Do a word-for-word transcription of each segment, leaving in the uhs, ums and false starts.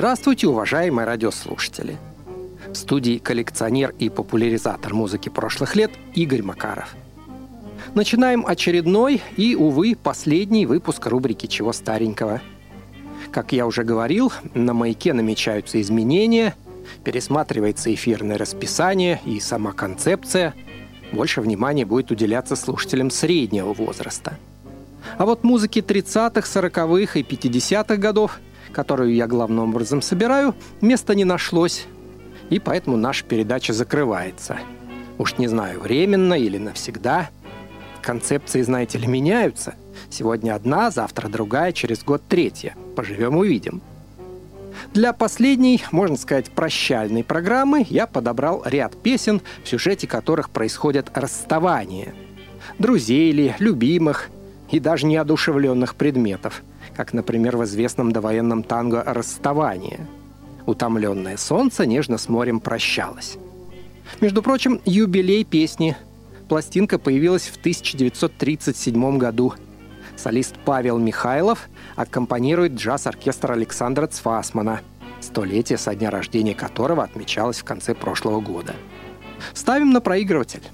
Здравствуйте, уважаемые радиослушатели! В студии коллекционер и популяризатор музыки прошлых лет Игорь Макаров. Начинаем очередной и, увы, последний выпуск рубрики «Чего старенького?». Как я уже говорил, на «Маяке» намечаются изменения, пересматривается эфирное расписание и сама концепция. Больше внимания будет уделяться слушателям среднего возраста. А вот музыки тридцатых, сороковых и пятидесятых годов, которую я главным образом собираю, места не нашлось. И поэтому наша передача закрывается. Уж не знаю, временно или навсегда. Концепции, знаете ли, меняются. Сегодня одна, завтра другая, через год третья. Поживем — увидим. Для последней, можно сказать, прощальной программы я подобрал ряд песен, в сюжете которых происходят расставания. Друзей ли, любимых и даже неодушевленных предметов, как, например, в известном довоенном танго «Расставание». «Утомленное солнце нежно с морем прощалось». Между прочим, юбилей песни. Пластинка появилась в тысяча девятьсот тридцать седьмом году. Солист Павел Михайлов аккомпанирует джаз-оркестр Александра Цфасмана, столетие со дня рождения которого отмечалось в конце прошлого года. Ставим на проигрыватель.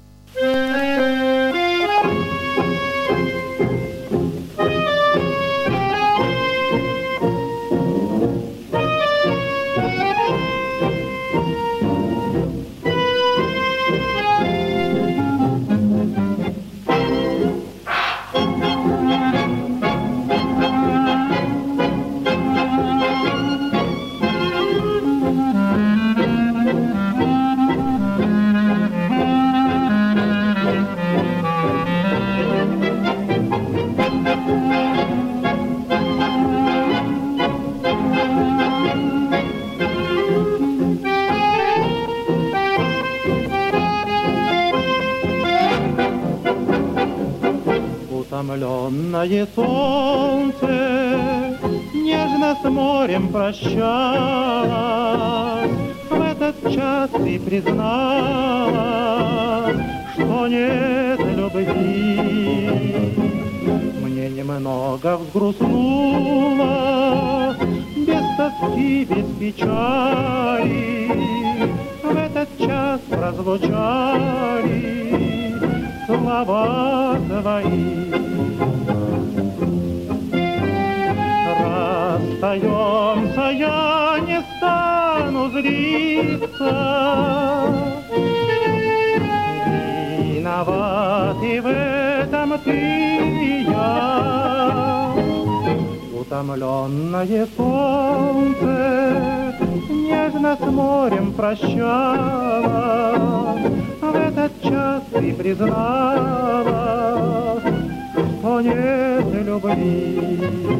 Утомленное солнце нежно с морем прощалось. В этот час ты призналась, что нет любви. Мне немного взгрустнуло, без тоски, без печали. В этот час прозвучали слова твои. Расстаемся, я не стану злиться. Виноват и в этом ты и я. Утомленное солнце нежно с морем прощалось. В этот час ты призналась, что нет любви.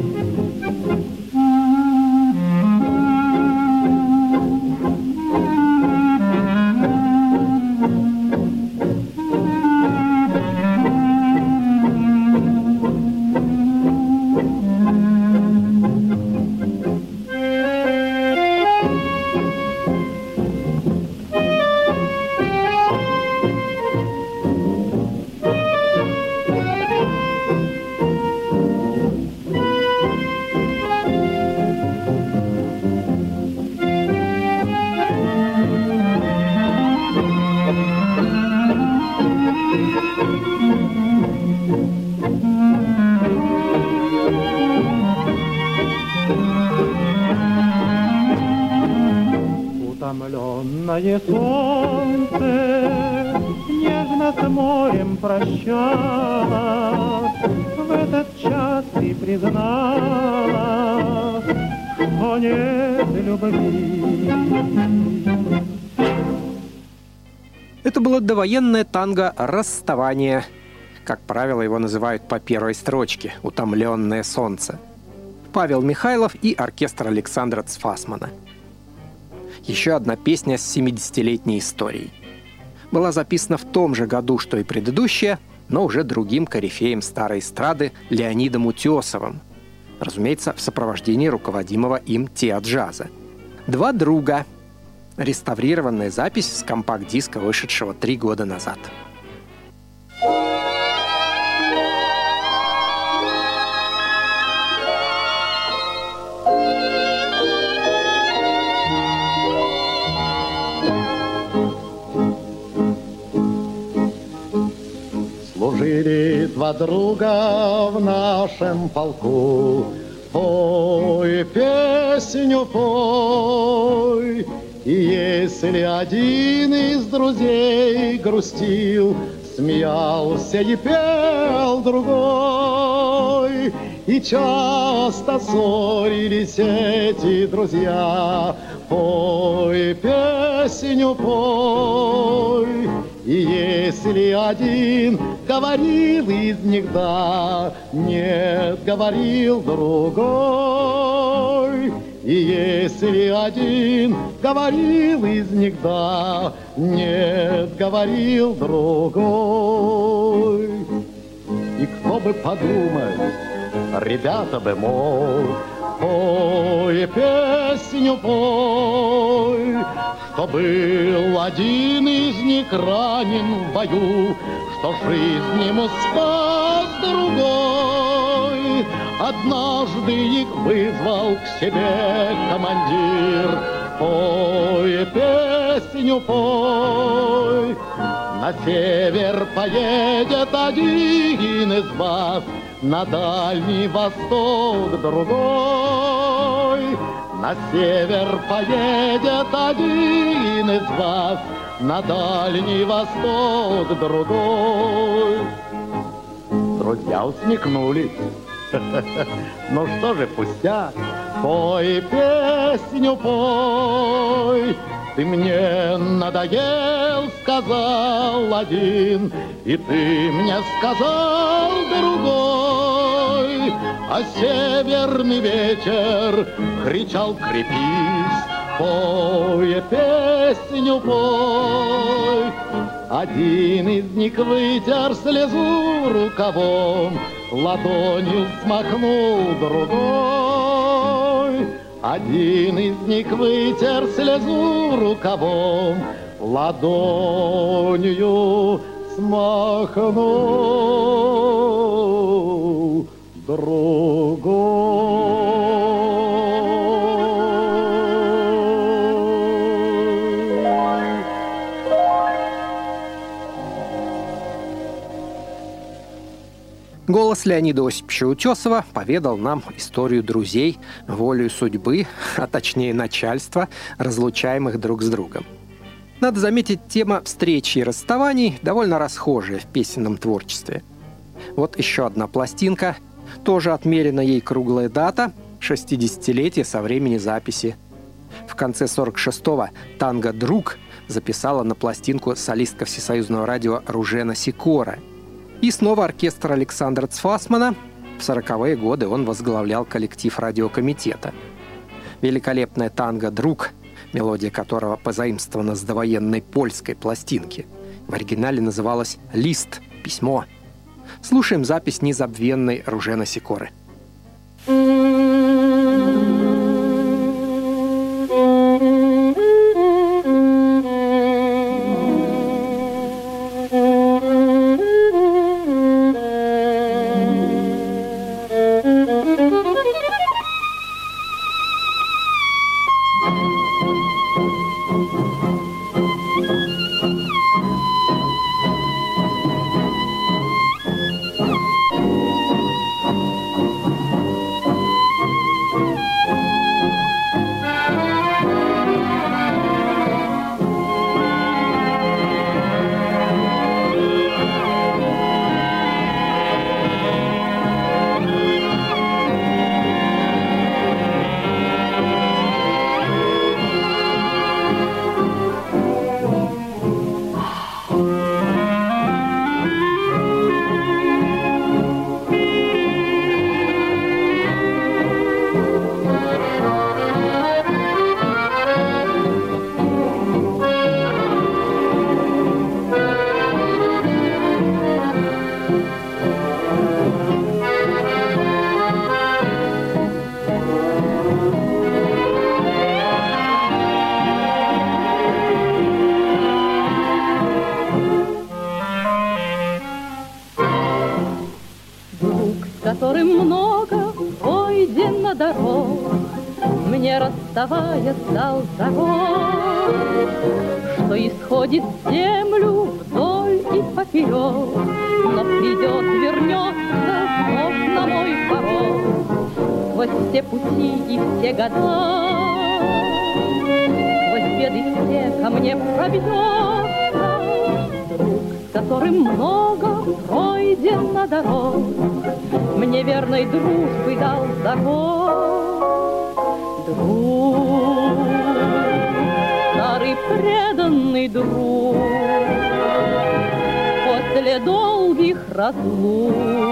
Утомленное солнце нежно с морем прощалось. В этот час ты призналась, что нет любви. Это было довоенное танго «Расставание». Как правило, его называют по первой строчке «Утомленное солнце». Павел Михайлов и оркестр Александра Цфасмана. Еще одна песня с семидесятилетней историей. Была записана в том же году, что и предыдущая, но уже другим корифеем старой эстрады Леонидом Утесовым. Разумеется, в сопровождении руководимого им театрджаза. «Два друга». Реставрированная запись с компакт-диска, вышедшего три года назад. Служили два друга в нашем полку. Пой, песню пой. И если один из друзей грустил, смеялся и пел другой. И часто ссорились эти друзья. Пой, песню пой. И если один говорил из них да, нет, говорил другой. И если один говорил из них да, нет, говорил другой. И кто бы подумать, ребята бы, мол, пой, песню пой, что был один из них ранен в бою, что жизнь ему спас другой. Однажды их вызвал к себе командир. Пой, песню пой. На север поедет один из вас, на Дальний Восток другой. На север поедет один из вас, на Дальний Восток другой. Друзья усмехнулись. Ну что же, пустяк, пой, песню пой. Ты мне надоел, сказал один, и ты мне сказал другой. А северный ветер кричал: крепись, пой, песню пой. Один из них вытер слезу рукавом, ладонью смахнул другой. Один из них вытер слезу рукавом, ладонью смахнул другой. Голос Леонида Осиповича Утесова поведал нам историю друзей, волею судьбы, а точнее начальства, разлучаемых друг с другом. Надо заметить, тема встречи и расставаний довольно расхожая в песенном творчестве. Вот еще одна пластинка, тоже отмерена ей круглая дата – шестидесятилетие со времени записи. В конце сорок шестого танго «Друг» записала на пластинку солистка Всесоюзного радио Ружена Сикора. И снова оркестр Александра Цфасмана. В сороковые годы он возглавлял коллектив радиокомитета. Великолепная танго «Друг», мелодия которого позаимствована с довоенной польской пластинки. В оригинале называлась «Лист», «Письмо». Слушаем запись незабвенной Ружена Сикоры. которым много пройдено дорог, мне расставаясь дал закон, что исходит в землю вдоль и поперек, но при сквозь все пути и все года, сквозь беды все ко мне пробьется друг, с которым много пройдено дорог, мне верной дружбы дал закон. Друг, старый преданный друг, после долгих разлук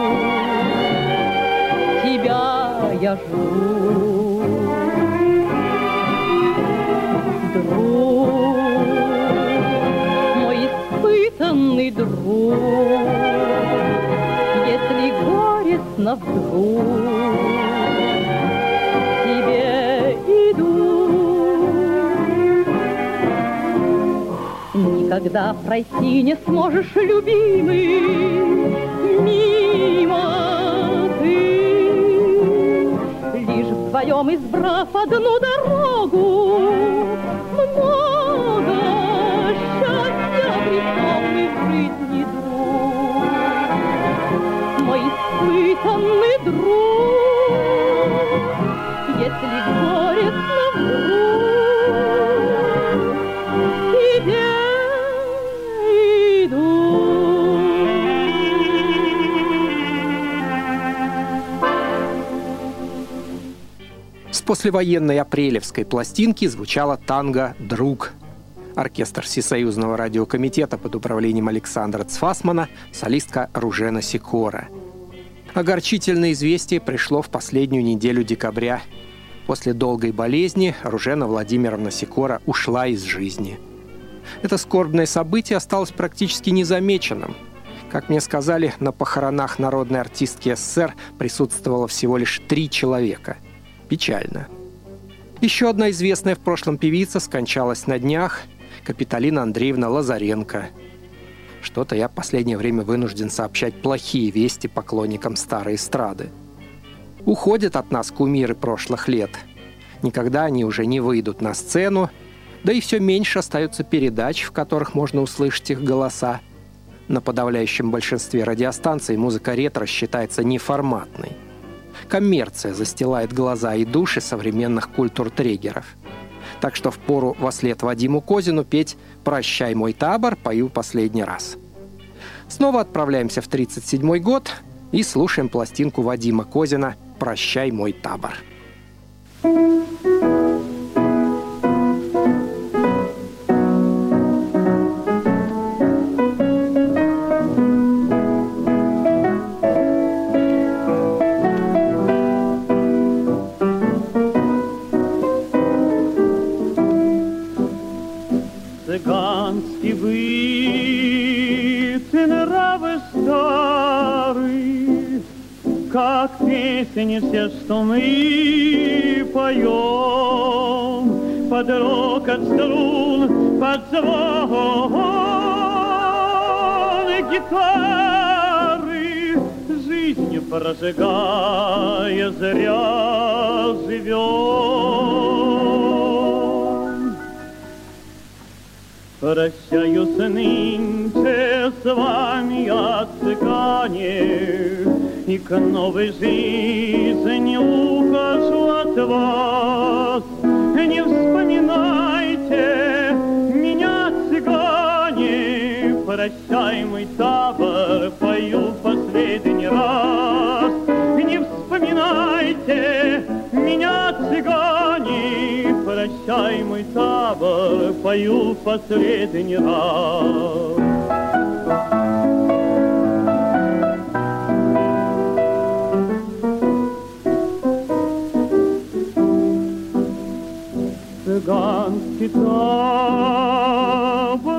тебя я жду. Друг, мой испытанный друг, если горестно вдруг тебе иду, никогда пройти не сможешь, любимый, мимо ты, лишь вдвоем избрав одну дорогу, много счастья обретем мы в жизни, друг, мой испытанный друг, если горестно вдруг тебе иду. С послевоенной апрелевской пластинки звучала танго «Друг». Оркестр Всесоюзного радиокомитета под управлением Александра Цфасмана, солистка Ружена Сикора. Огорчительное известие пришло в последнюю неделю декабря. После долгой болезни Ружена Владимировна Сикора ушла из жизни. Это скорбное событие осталось практически незамеченным. Как мне сказали, на похоронах народной артистки СССР присутствовало всего лишь три человека. Печально. Еще одна известная в прошлом певица скончалась на днях – Капитолина Андреевна Лазаренко. Что-то я в последнее время вынужден сообщать плохие вести поклонникам старой эстрады. Уходят от нас кумиры прошлых лет. Никогда они уже не выйдут на сцену, да и все меньше остается передач, в которых можно услышать их голоса. На подавляющем большинстве радиостанций музыка ретро считается неформатной. Коммерция застилает глаза и души современных культуртрегеров. Так что впору вослед Вадиму Козину петь «Прощай, мой табор» пою последний раз. Снова отправляемся в тридцать седьмой год и слушаем пластинку Вадима Козина «Прощай, мой табор». Цыганский быт, нравы старый, как песни все, что мы поем, под рокот струн, под звон гитары, жизнь прожигая, зря живем. Прощаюсь нынче с вами, я цыгане, и к новой жизни ухожу от вас. Не вспоминайте меня, цыгане, прощай, мой табор, пою в последний раз. Не вспоминайте меня, цыгане, прощай, мой табор, пою в последний раз. Цыганский табор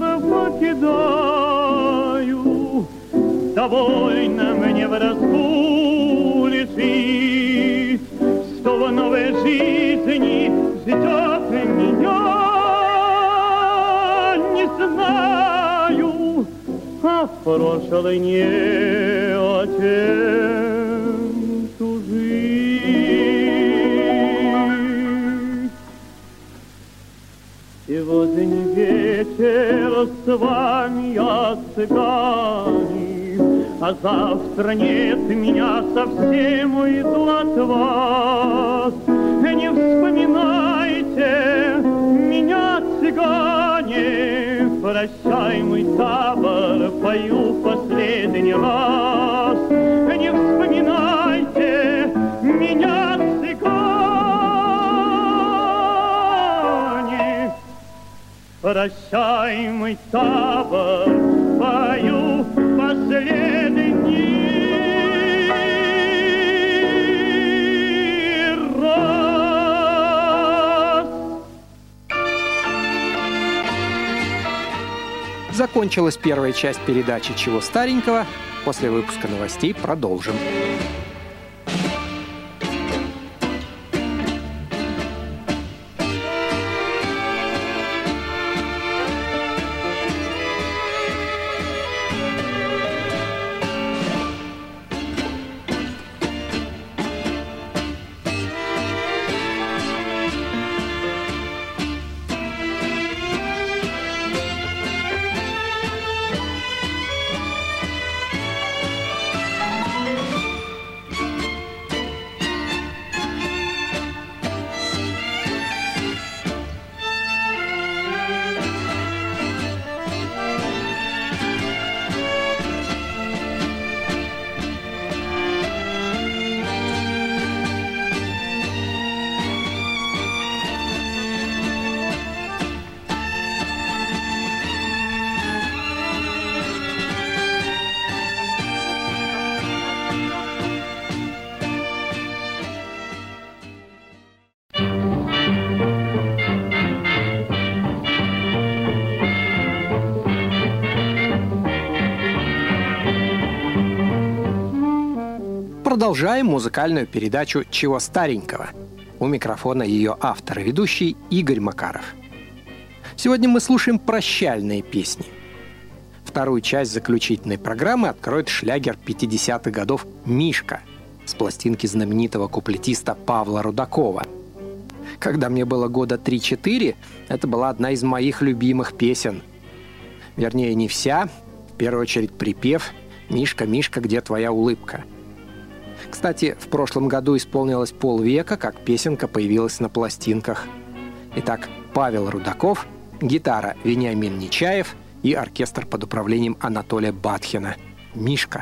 покидаю, довольно мне в разгуле жить, что в новой жизни ждет меня, не знаю, а в прошлой не о чем тужить. Сегодня вечер с вами, я цыгане, А завтра нет меня, совсем уйду от вас. Не вспоминайте меня, цыгане, прощай, мой табор, пою в последний раз. Не вспоминайте меня, цыгане, прощай, мой табор, пою последний раз. Закончилась первая часть передачи «Чего старенького?». После выпуска новостей продолжим. Продолжаем музыкальную передачу «Чего старенького?». У микрофона ее автор и ведущий Игорь Макаров. Сегодня мы слушаем прощальные песни. Вторую часть заключительной программы откроет шлягер пятидесятых годов «Мишка» с пластинки знаменитого куплетиста Павла Рудакова. Когда мне было года три-четыре, это была одна из моих любимых песен. Вернее, не вся, в первую очередь припев «Мишка, Мишка, где твоя улыбка?». Кстати, в прошлом году исполнилось полвека, как песенка появилась на пластинках. Итак, Павел Рудаков, гитара Вениамин Нечаев и оркестр под управлением Анатолия Батхина. «Мишка».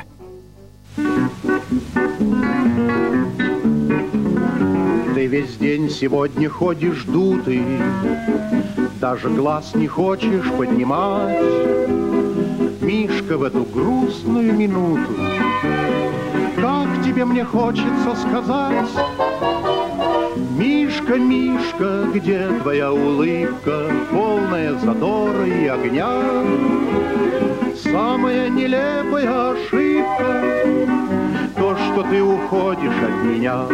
Ты весь день сегодня ходишь дутый, даже глаз не хочешь поднимать. Мишка, в эту грустную минуту как тебе мне хочется сказать: Мишка, Мишка, где твоя улыбка, полная задора и огня? Самая нелепая ошибка — то, что ты уходишь от меня.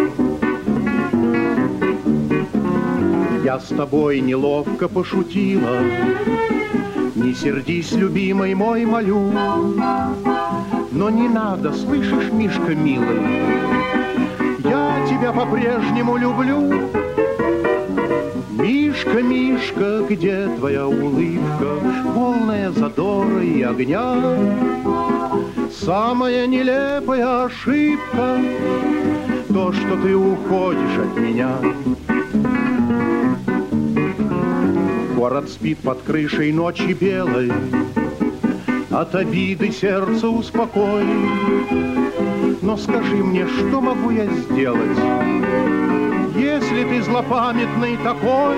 Я с тобой неловко пошутила, не сердись, любимый мой, молю. Но не надо, слышишь, Мишка, милый, я тебя по-прежнему люблю. Мишка, Мишка, где твоя улыбка, полная задора и огня? Самая нелепая ошибка — то, что ты уходишь от меня. Город спит под крышей ночи белой, от обиды сердце успокой. Но скажи мне, что могу я сделать, если ты злопамятный такой?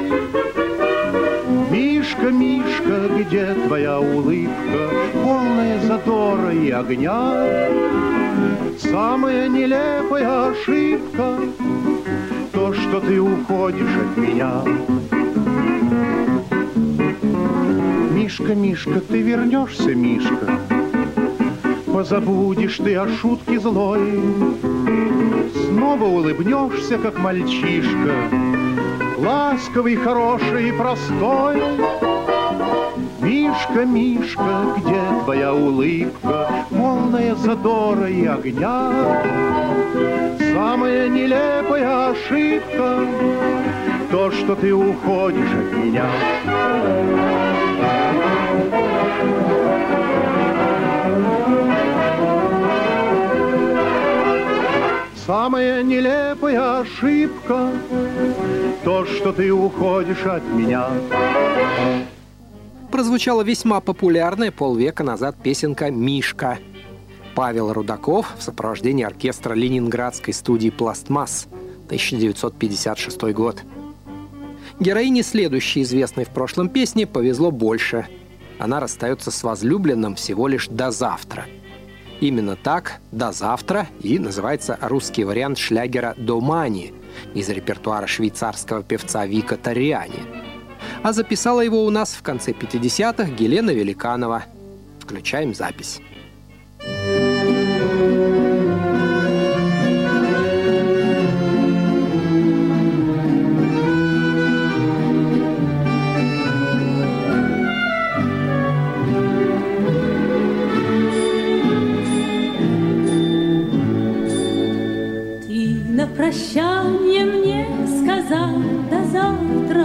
Мишка, Мишка, где твоя улыбка, полная задора и огня? Самая нелепая ошибка — то, что ты уходишь от меня. Мишка, Мишка, ты вернешься, Мишка, позабудешь ты о шутке злой, снова улыбнешься, как мальчишка, ласковый, хороший и простой. Мишка, Мишка, где твоя улыбка, полная задора и огня? Самая нелепая ошибка — то, что ты уходишь от меня. ошибка, то, что ты уходишь от меня. Прозвучала весьма популярная полвека назад песенка «Мишка». Павел Рудаков в сопровождении оркестра ленинградской студии «Пластмасс», тысяча девятьсот пятьдесят шестой год. Героине следующей известной в прошлом песни повезло больше. Она расстается с возлюбленным всего лишь до завтра. Именно так «До завтра» и называется русский вариант шлягера «Домани» из репертуара швейцарского певца Вика Тарриани. А записала его у нас в конце пятидесятых Елена Великанова. Включаем запись. Ты на прощание мне сказал до завтра.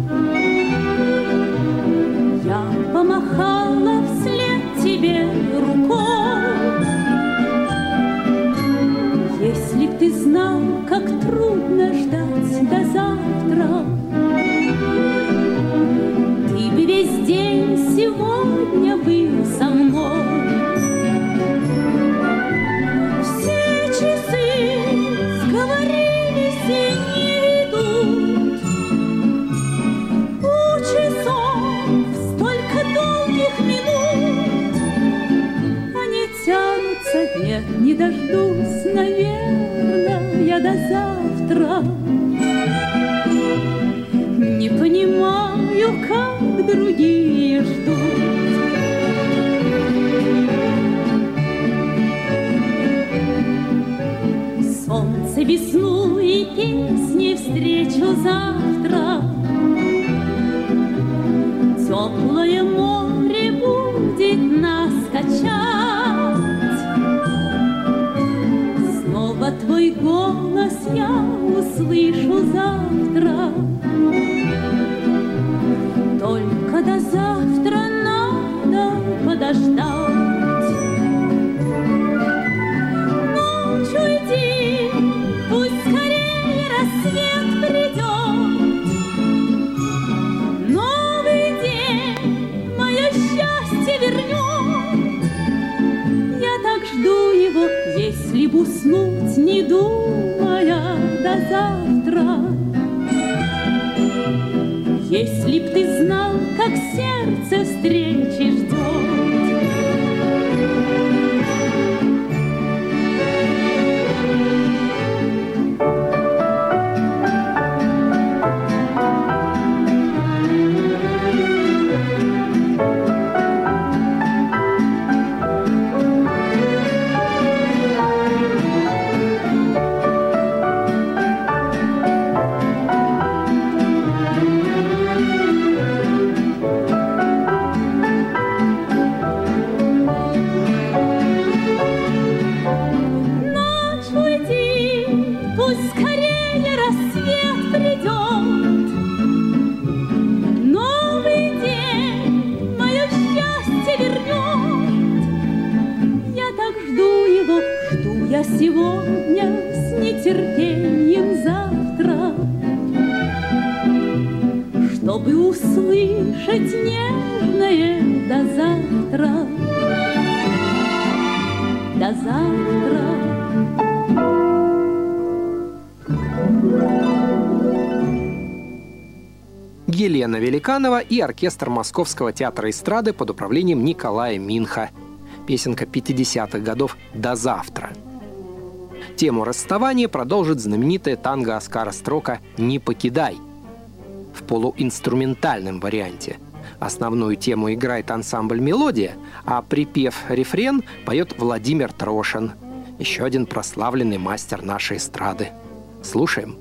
Я помахала вслед тебе рукой. Если б ты знал, как трудно ждать до завтра, ты бы весь день сегодня был со мной. Все часы сговорились и не идут. У часов столько долгих минут. Они тянутся, нет, не дождусь, наверное, я до завтра. Не понимаю, как другие ждут. Солнце, весну и песни встречу завтра. Теплое море будет нас качать. Снова твой голос я услышу завтра. Только до завтра надо подождать. Ночь уйди, пусть скорее рассвет придет. Новый день мое счастье вернет. Я так жду его, если б уснуть, не думая до завтра. Если б ты знал, как сердце встречи ждет. Сегодня с нетерпением завтра, чтобы услышать нежное до завтра, до завтра. Елена Великанова и оркестр Московского театра эстрады под управлением Николая Минха. Песенка пятидесятых годов «До завтра». Тему расставания продолжит знаменитая танго Оскара Строка «Не покидай» в полуинструментальном варианте. Основную тему играет ансамбль «Мелодия», а припев-рефрен поет Владимир Трошин, еще один прославленный мастер нашей эстрады. Слушаем.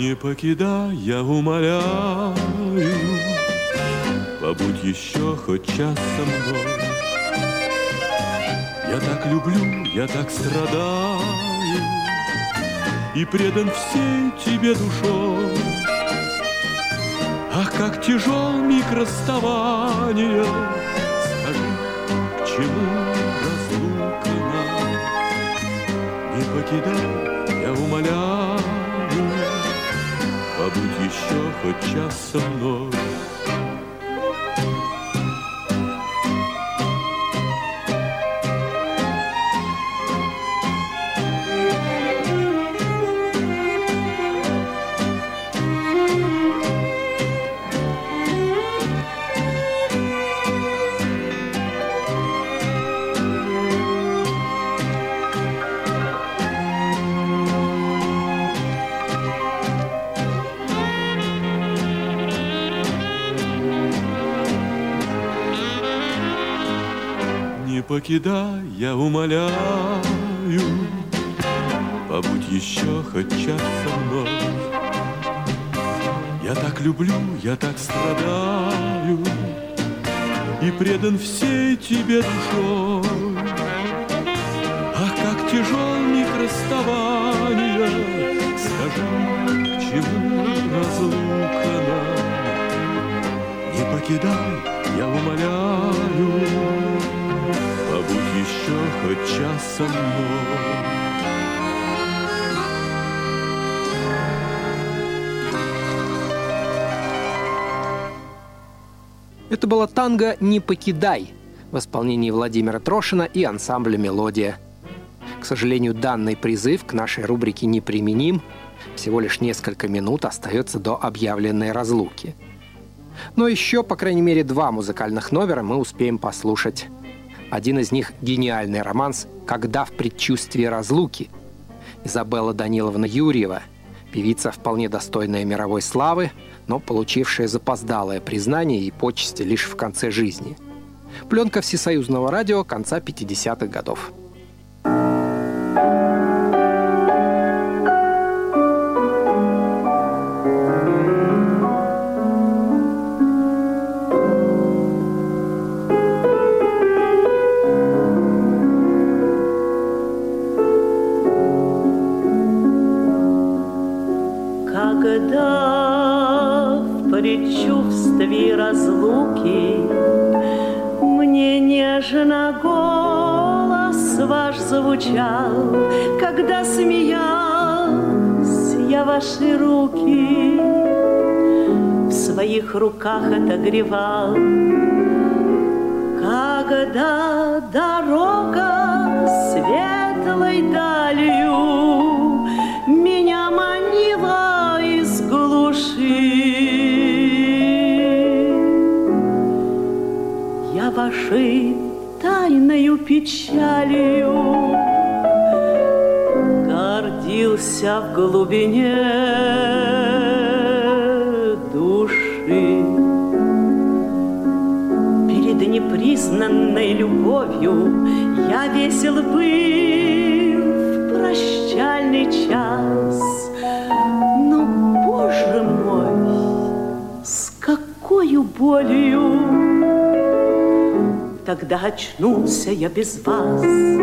Не покидай, я умоляю, побудь еще хоть час со мной. Я так люблю, я так страдаю и предан всей тебе душой. Ах, как тяжел миг расставания, скажи, к чему разлука нам? Не покидай, я умоляю, побудь еще хоть час со мной. Не покидай, я умоляю, побудь еще хоть час со мной. Я так люблю, я так страдаю и предан всей тебе душой. Ах, как тяжел миг расставания, скажи, к чему разлука нам? Не покидай, я умоляю, побудь еще хоть час со мной. Это была танго «Не покидай» в исполнении Владимира Трошина и ансамбля «Мелодия». К сожалению, данный призыв к нашей рубрике неприменим. Всего лишь несколько минут остается до объявленной разлуки. Но еще, по крайней мере, два музыкальных номера мы успеем послушать. Один из них — гениальный романс «Когда в предчувствии разлуки». Изабелла Даниловна Юрьева, певица, вполне достойная мировой славы, но получившая запоздалое признание и почести лишь в конце жизни. Пленка Всесоюзного радио конца пятидесятых годов. Когда в предчувствии разлуки мне нежно голос ваш звучал, когда смеясь я ваши руки в своих руках отогревал, когда дорога светлой далью меня манила из глуши. Я вашей тайною печалью гордился в глубине души. Перед непризнанной любовью я весел был в прощальный час. Но, Боже мой, с какою болью тогда очнулся я без вас.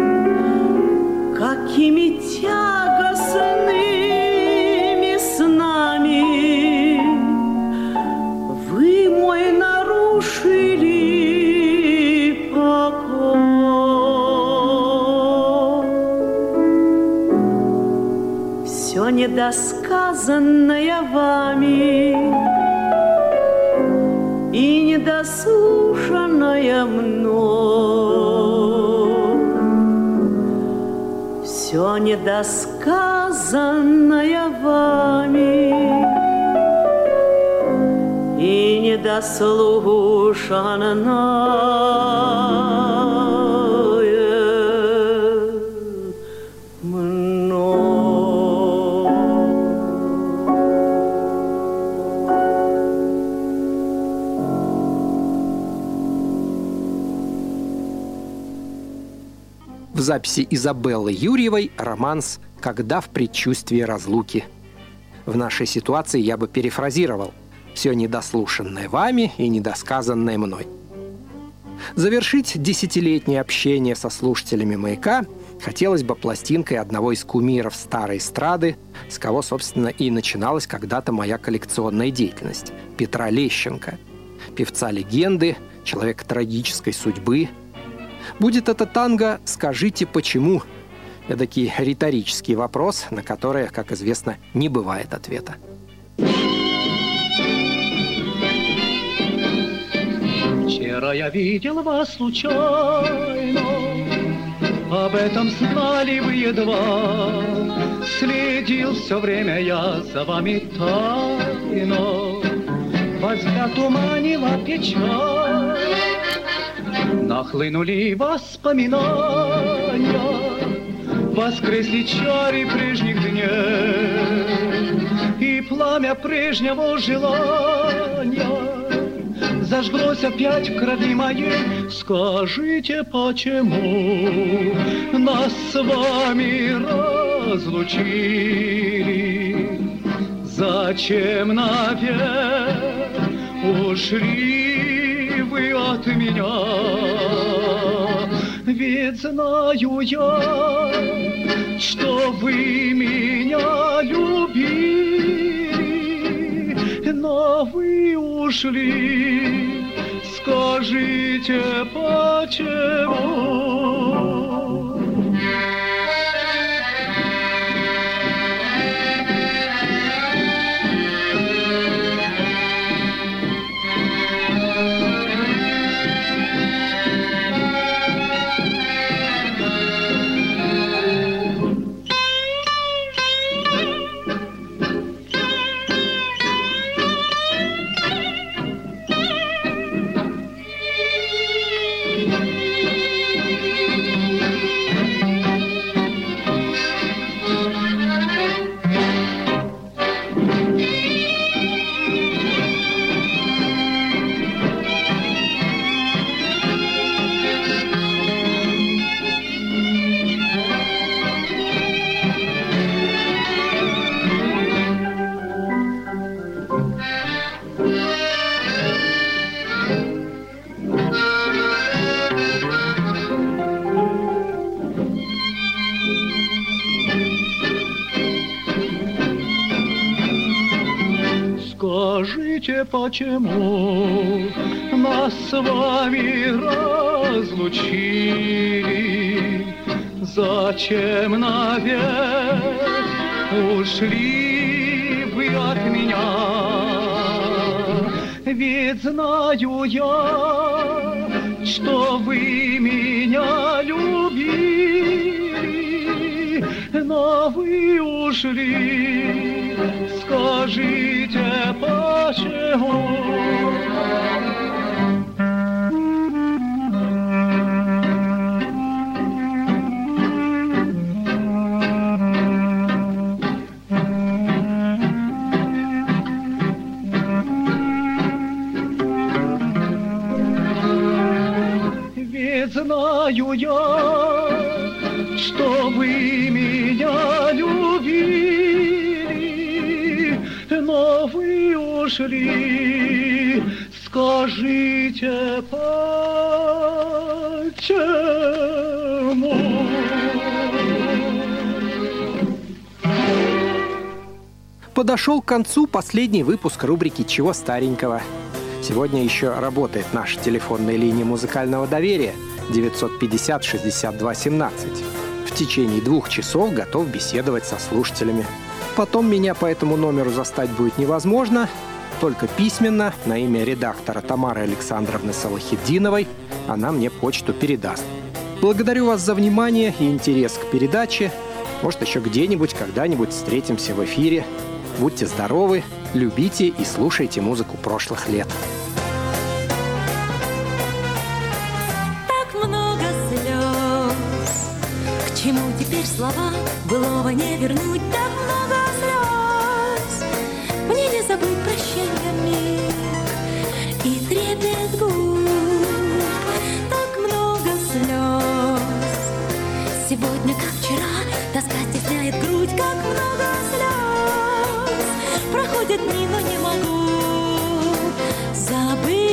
Какими тягостными снами вы мой нарушили покой. Все недосказанное вами и недослушанное мной, все недосказанное вами и недослушанное В записи Изабеллы Юрьевой романс «Когда в предчувствии разлуки». В нашей ситуации я бы перефразировал: все недослушанное вами и недосказанное мной. Завершить десятилетнее общение со слушателями «Маяка» хотелось бы пластинкой одного из кумиров старой эстрады, с кого, собственно, и начиналась когда-то моя коллекционная деятельность – Петра Лещенко. Певца-легенды, человека трагической судьбы. Будет это танго «Скажите, почему?» Эдакий риторический вопрос, на который, как известно, не бывает ответа. Вчера я видел вас случайно, об этом знали вы едва. Следил все время я за вами тайно, во взгляд туманила печаль. Нахлынули воспоминания, воскресли чары прежних дней, и пламя прежнего желания зажглось опять в крови моей. Скажите, почему нас с вами разлучили? Зачем навек ушли вы от меня? Ведь знаю я, что вы меня любили, но вы ушли. Скажите, почему? Скажите, почему нас с вами разлучили? Зачем навек ушли вы от меня? Ведь знаю я, что вы меня любили, но вы ушли. Скажите, почему? Ведь знаю я, что вы меня любили, но вы ушли. Скажите, почему? Подошел к концу последний выпуск рубрики «Чего старенького?». Сегодня еще работает наша телефонная линия музыкального доверия девятьсот пятьдесят шестьдесят два семнадцать. В течение двух часов готов беседовать со слушателями. Потом меня по этому номеру застать будет невозможно, только письменно на имя редактора Тамары Александровны Салахитдиновой она мне почту передаст. Благодарю вас за внимание и интерес к передаче. Может, еще где-нибудь, когда-нибудь встретимся в эфире. Будьте здоровы, любите и слушайте музыку прошлых лет. Так много слез, к чему теперь слова, былого не вернуть. Так много слез, мне не забыть прощенья миг и трепет губ. Так много слез, сегодня, как вчера, тоска стесняет грудь. Как много слез, дни, но не могу забыть.